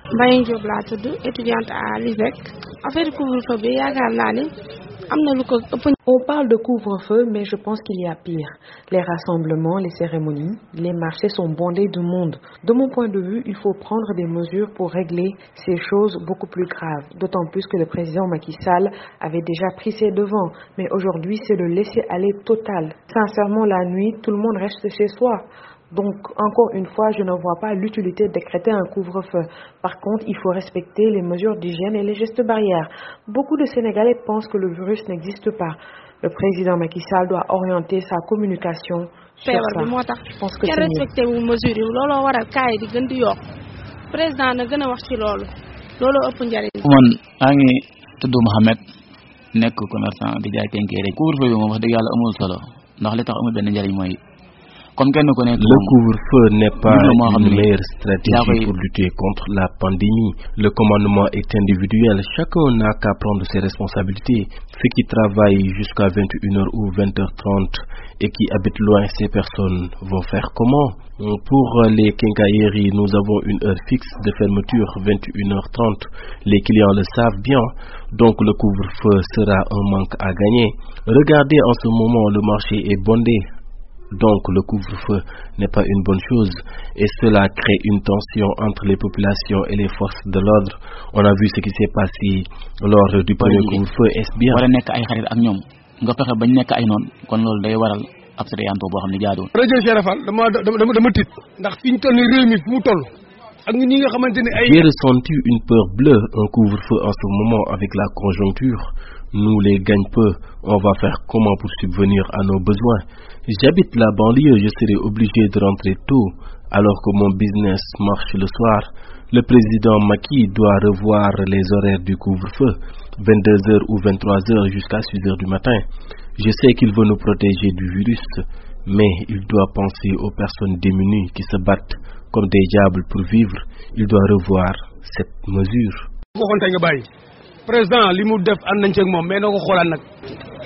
Mbayang Diop laa tudd étudiante à l'ISEC affaire couvre-feu bi yaakaar naa ni am na lu ko ëpp. On parle de couvre-feu, mais je pense qu'il y a pire. Les rassemblements, les cérémonies, les marchés sont bondés de monde. De mon point de vue, il faut prendre des mesures pour régler ces choses beaucoup plus graves. D'autant plus que le président Macky Sall avait déjà pris ses devants. Mais aujourd'hui, c'est le laisser-aller total. Sincèrement, la nuit, tout le monde reste chez soi. Donc, encore une fois, je ne vois pas l'utilité de décréter un couvre-feu. Par contre, il faut respecter les mesures d'hygiène et les gestes barrières. Beaucoup de Sénégalais pensent que le virus n'existe pas. Le président Macky Sall doit orienter sa communication sur ça. Je pense que c'est respecté wu mesures yi looloo waral cas yi di gën di yokk président na gën a wax ci loolu ëpp njariñ. man maa ngi tudd Mohamed nekk commerçant di jaay kenkeere couvre-feu bi moom wax dëgg yàlla amul solo ndax li tax amul benn njariñ mooy. Le couvre-feu n'est pas une meilleure stratégie pour lutter contre la pandémie. Le commandement est individuel. Chacun n'a qu'à prendre ses responsabilités. Ceux qui travaillent jusqu'à 21h ou 20h30 et qui habitent loin, ces personnes vont faire comment? Pour les quincailleries, nous avons une heure fixe de fermeture, 21h30. Les clients le savent bien. Donc le couvre-feu sera un manque à gagner. Regardez, en ce moment, le marché est bondé. Donc le couvre-feu n'est pas une bonne chose et cela crée une tension entre les populations et les forces de l'ordre. On a vu ce qui s'est passé lors du premier couvre-feu. Est-ce bien? J'ai ressenti une peur bleue, un couvre-feu en ce moment avec la conjoncture. Nous les gagne-peu, on va faire comment pour subvenir à nos besoins? J'habite la banlieue, je serai obligé de rentrer tôt alors que mon business marche le soir. Le président Macky doit revoir les horaires du couvre-feu, 22h ou 23h jusqu'à 6h du matin. Je sais qu'il veut nous protéger du virus, mais il doit penser aux personnes démunies qui se battent comme des diables pour vivre. Il doit revoir cette mesure. Président li mu def ànd nañ ci ak moom mais na ko xoolaat nag